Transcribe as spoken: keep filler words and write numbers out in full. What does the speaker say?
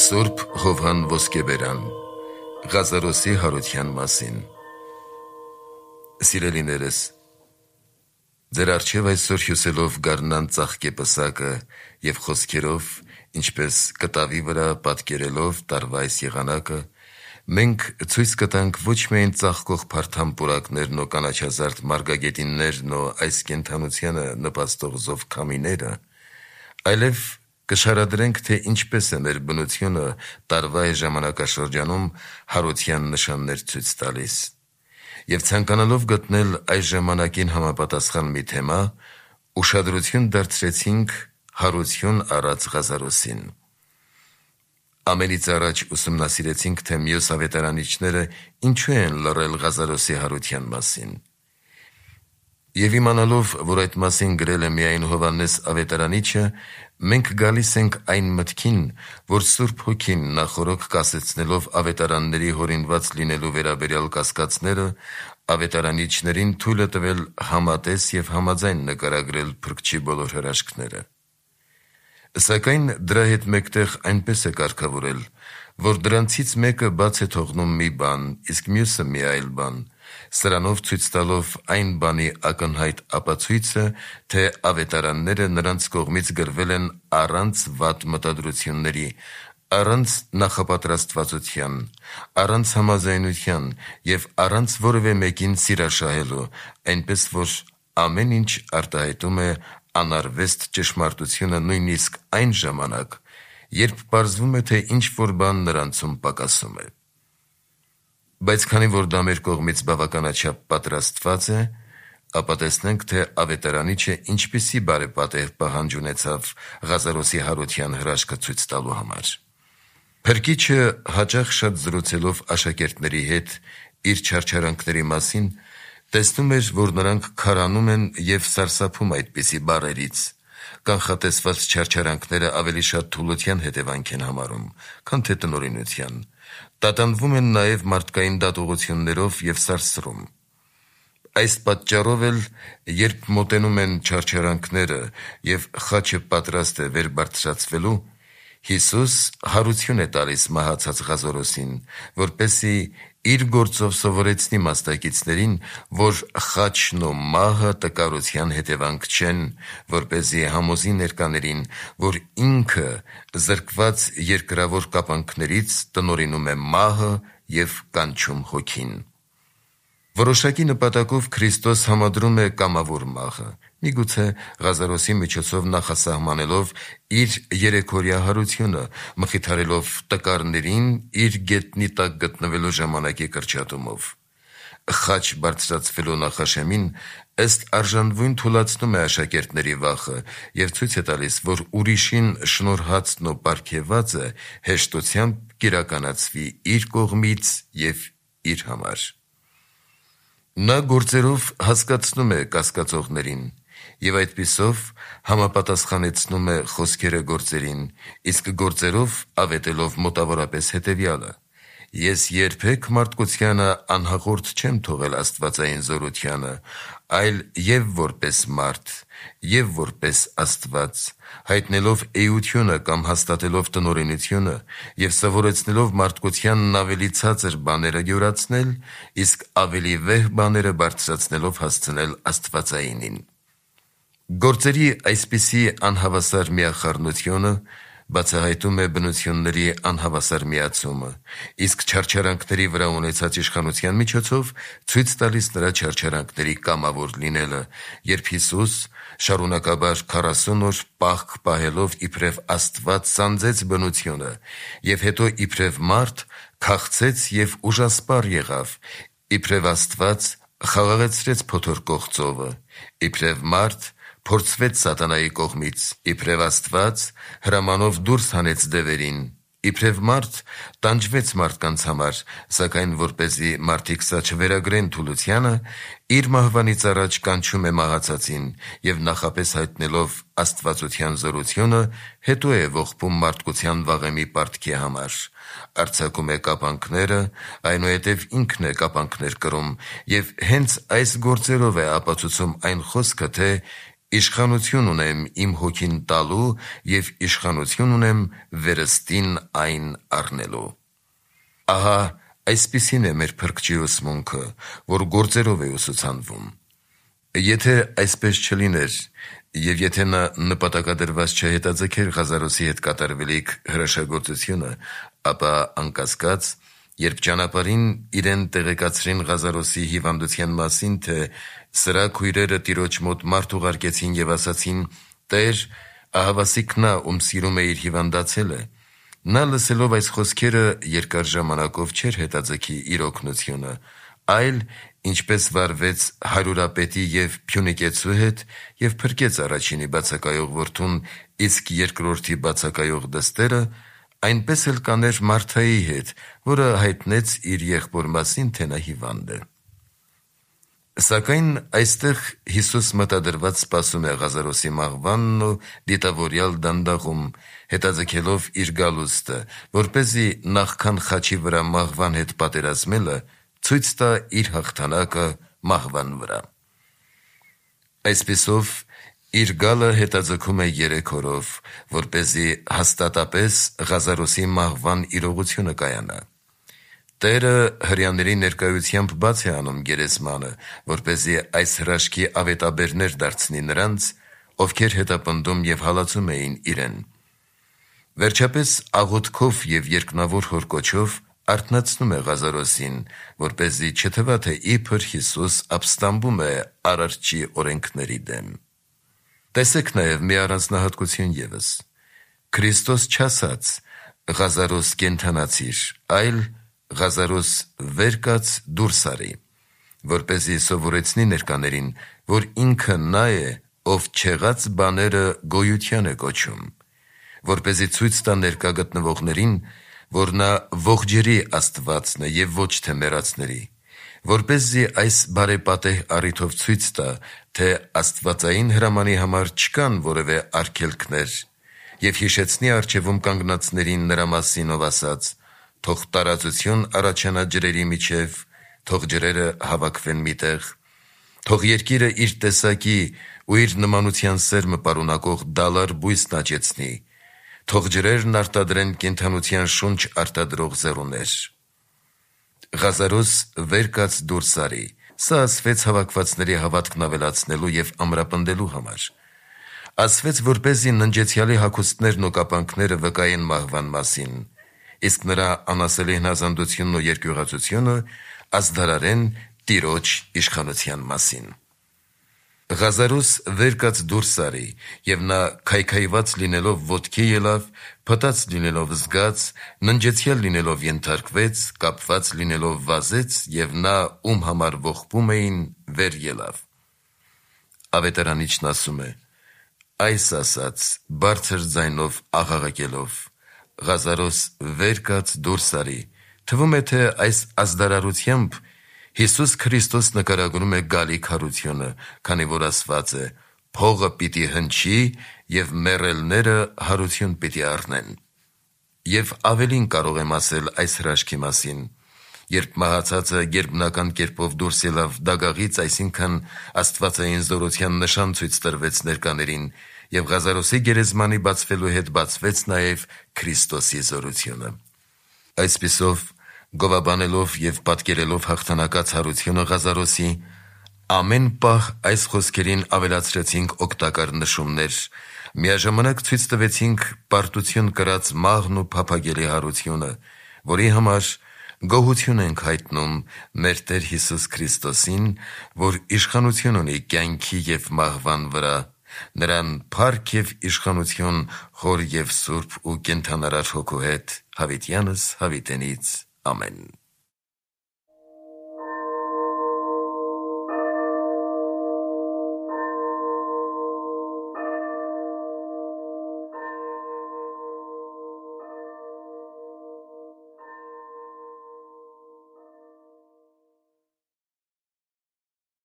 Սուրբ Հովհան Ոսկեբերան Ղազարոսի հարության մասին։ Սիրելիներս, ձեր առջև այսօր հյուսելով գարնան ծաղկե պսակը և խոսքերով, ինչպես կտավի վրա պատկերելով տարվա այս եղանակը, մենք ցույց կտանք ոչ միայն ծաղկող փարթամ պուրակներն ու կանաչազարդ մարգագետիններն ու այս կենդանությանը նպաստող զով քամիները, այլև կշարադրենք, թե ինչպես է մեր բնությունը տարվա այս ժամանակաշրջանում հարության նշաններ ցույց տալիս, և ցանկանալով գտնել այս ժամանակին համապատասխան մի թեմա, ուշադրություն դարձրեցինք հարություն առած Ղազարոսին։ Ամենից առաջ ուսումնասիրեցինք, թե մյուս ավետարանիչները ինչու են լռել Ղազարոսի հարության մասին։ Եվ իմանալով, որ այդ մասին գրել է միայն Հովհաննես ավետարանիչը, մենք գալիս ենք այն մտքին, որ Սուրբ Հոգին նախօրոք կասեցնելով ավետարանների հորինված լինելու վերաբերյալ կասկածները, ավետարանիչներին թույլ է տվել համատես և համաձայն նկարագրել Փրկչի բոլոր հրաշքները։ Սակայն դրա հետ մեկտեղ այնպես է կարգավորել, որ դրանցից մեկը բաց է թողնում մի բան, իսկ մյուսը մի այլ բան, սրանով ցույց տալով այն բանի ակնհայտ ապացույցը, թե ավետարանները նրանց կողմից գրվել են առանց վատ մտադրությունների, առանց նախապատրաստվածության, առանց համաձայնության և առանց որևէ մեկին սիրաշահելու, այնպես որ ամեն ինչ արտահայտում է անարվեստ ճշմարտությունը նույնիսկ այն ժամանակ, երբ պարզվում է, թե ինչ-որ բան նրանցում պակասում է։ Բայց քանի որ դա մեր կողմից բավականաչափ պատրաստված է, ապա տեսնենք, թե ավետարանիչը ինչպիսի բարեպատեհ պահանջ ունեցավ Ղազարոսի հարության հրաշքը ցույց տալու համար։ Փրկիչը հաճախ շատ զրուցելով աշակերտների հետ իր չարչարանքների մասին, տեսնում էր, որ նրանք քարանում են և սարսափում այդպիսի բառերից, կանխատեսված չարչարանքները ավելի շատ թուլության հետևանք են համարում, քան թե տնօրինության, տատանվում են նաև մարդկային դատողություններով և սարսռում։ Այս պատճառով էլ, երբ մոտենում են չարչարանքները և խաչը պատրաստ է վեր բարձրացվելու, Հիսուս հարություն է տալիս մահացած Ղազարոսին, որպեսզի իր գործով սովորեցնի մասնակիցներին, որ խաչն ու մահը տկարության հետևանք չեն, որպեսզի համոզի ներկաներին, որ ինքը զրկված երկրավոր կապանքներից տնօրինում է մահը և կանչում հոգին։ Որոշակի նպատակով Քրիստոս համադրում է կամավոր մահը, միգուցե Ղազարոսի միջոցով նախասահմանելով իր երեքօրյա հարությունը, մխիթարելով տկարներին իր գետնի տակ գտնվելու ժամանակի կրճատումով։ Խաչ բարձրացվելու նախաշեմին ըստ արժանվույն թուլացնում է աշակերտների վախը և ցույց է տալիս, որ ուրիշին շնորհածն ու պարգևածը հեշտությամբ կիրականացվի իր կողմից և իր համար։ Նա գործերով հասկացնում է կասկածողներին և այդպիսով համապատասխանեցնում է խոսքերը գործերին, իսկ գործերով ավետելով մոտավորապես հետևյալը. «Ես երբեք մարդկությանը անհաղորդ չեմ թողել աստվածային զորությանը, այլ և որպես մարդ, և որպես Աստված, հայտնելով էությունը կամ հաստատելով տնօրինությունը և սովորեցնելով մարդկությանն ավելի ցածր բաները յուրացնել, իսկ ավելի վեհ բաները բարձրացնելով հասցնել աստվածայինին»։ Գործերի այսպիսի անհավասար միախառնությունը բացահայտում է բնությունների անհավասար միացումը, իսկ չարչարանքների վրա ունեցած իշխանության միջոցով ցույց տալիս նրա չարչարանքների կամավոր լինելը, երբ Հիսուս շարունակաբար քառասուն օր պահք պահելով իբրև Աստված սանձեց բնությունը և հետո իբրև մարդ քաղցեց և ուժասպառ եղավ, իբրև Աստված խաղաղեցրեց փոթորկող ծովը, իբրև մարդ փորձվեց սատանայի կողմից, իբրև Աստված հրամանով դուրս հանեց դևերին, իբրև մարդ տանջվեց մարդկանց համար, սակայն որպեսզի մարդիկ սա չվերագրեն թուլությանը, իր մահվանից առաջ կանչում է մահացածին և նախապես հայտնելով աստվածության զորությունը, հետո է ողբում մարդկության վաղեմի պարտքի համար, արձակում է կապանքները, այնուհետև ինքն է կապանքներ կրում և հենց այս գործերով է ապացուցում այն խոսքը, թե Իշխանություն ունեմ իմ հոգին տալու և իշխանություն ունեմ վերստին այն առնելու։ Ահա այսպիսին է մեր Փրկչի ուսմունքը, որ գործերով է ուսուցանվում։ Եթե այսպես չլիներ, և եթե նա նպատակադրված չհետաձգեր Ղազարոսի հետ կատարվելիք հրաշագործությունը, ապա անկասկած, երբ ճանապարհին իրեն տեղեկացրին Ղազարոսի հիվանդության մասին, թե սրա քույրերը տիրոջ մոտ մարդ ուղարկեցին և ասացին. «Տեր, ահավասիկ նա, ում սիրում էիր, հիվանդացել է», նա լսելով այս խոսքերը երկար ժամանակով չէր հետաձգի իր օգնությունը, այլ, ինչպես վարվեց հարյուրապետի և Փյունիկեցու հետ և փրկեց առաջինի բացակայող որդուն, իսկ երկրորդի բացակայող դստերը, այնպես էլ կաներ Մարթայի հետ, որը հայտնեց իր եղբոր մասին, թե նա հիվանդ է։ Սակայն այստեղ Հիսուս մտադրված սպասում է Ղազարոսի մահվանն ու դիտավորյալ դանդաղում, հետաձգելով իր գալուստը, որպեսզի նախքան խաչի վրա մահվան հետ պատերազմելը, ցույց տա իր հաղթանակը մահվան վրա։ Այսպիսով, իր գալը հետաձգում է երեք օրով, որպեսզի հաստատապես Ղազարոսի մահվան իրողությունը կայանա։ Տերը հրեաների ներկայությամբ բաց է անում գերեզմանը, որպեսզի այս հրաշքի ավետաբերներ դարձնի նրանց, ովքեր հետապնդում և հալածում էին իրեն։ Վերջապես աղոթքով և երկնավոր հորկոչով արթնացնում է Ղազարոսին, որպեսզի չթվա, թե իբր Հիսուս ապստամբում է Արարչի օրենքների դեմ։ Տեսեք նաև մի առանձնահատկություն ևս. Քրիստոս չասաց. «Ղազարոս կենդանացիր», այլ «Ղազարոս վեր կաց դուրս արի», որպեսզի սովորեցնի ներկաներին, որ ինքը նա է, ով չեղած բաները գոյության է կոչում, որպեսզի ցույց տա ներկա գտնվողներին, որ նա ողջերի Աստվածն է և ոչ թե մեռածների, որպեսզի այս բարեպատեհ առիթով ցույց տա, թե աստվածային հրամանի համար չկան որևէ արգելքներ, և հիշեցնի առջևում կանգնածներին նրա մասին, ով ասաց. «Թող տարածություն առաջանա ջրերի միջև, թող ջրերը հավաքվեն միտեղ, թող երկիրը իր տեսակի ու իր նմանության սերմը պարունակող դալար բույսն աճեցնի, թող ջրերն արտադրեն կենդանության շունչ արտադրող ձեռուներ»։ Ղազարոս վեր կաց դուրս արի, սա ասվեց հավաքվածների հավատքն ավելացնելու և ամրապնդելու համար։ Ասվեց, որպեսզի ննջեցյալի հագուստներն ու կապանքները վկայեն մահվան մասին, իսկ նրա անասելի հնազանդությունն ու երկյուղածությունը ազդարարեն Տիրոջ իշխանության մասին։ Ղազարոս վեր կաց դուրս արի, և նա քայքայված լինելով ոտքի ելավ, փտած լինելով զգաց, ննջեցյալ լինելով ենթարկվեց, կապված լինելով վազեց, և նա, ում համար ողբում էին, վեր ելավ։ Ավետարանիչն ասում է. այս ասաց բարձր ձայնով աղաղակելով. «Ղազարոս վեր կաց դուրս արի», թվում է, թե այս ազդարարությամբ Հիսուս Քրիստոս նկարագրում է գալիք հարությունը, քանի որ ասված է. «Փողը պիտի հնչի, և մեռելները հարություն պիտի առնեն»։ Եվ ավելին կարող եմ ասել այս հրաշքի մասին. երբ մահացածը գերբնական կերպով դուրս ելավ դագաղից, այսինքն աստվածային զորության նշան ցույց տրվեց ներկաներին, և Ղազարոսի գերեզմանի բացվելու հետ բացվեց նաև Քրիստոսի զորությունը։ Այսպիսով, գովաբանելով և պատկերելով հաղթանակած հարությունը Ղազարոսի, ամեն պահ այս խոսքերին ավելացրեցինք օգտակար նշումներ, միաժամանակ ցույց տվեցինք պարտություն կրած մաղն ու փափագելի հարությունը, որի համար գոհություն ենք հայտնում մեր Տեր Հիսուս Քրիստոսին, որ իշխանություն ունի կյանքի և մահվան վրա, նրան փառք և իշխանություն Հոր և Սուրբ ու կենդանարար Հոգու հետ, հավիտյանս հավիտենից։ Ամեն։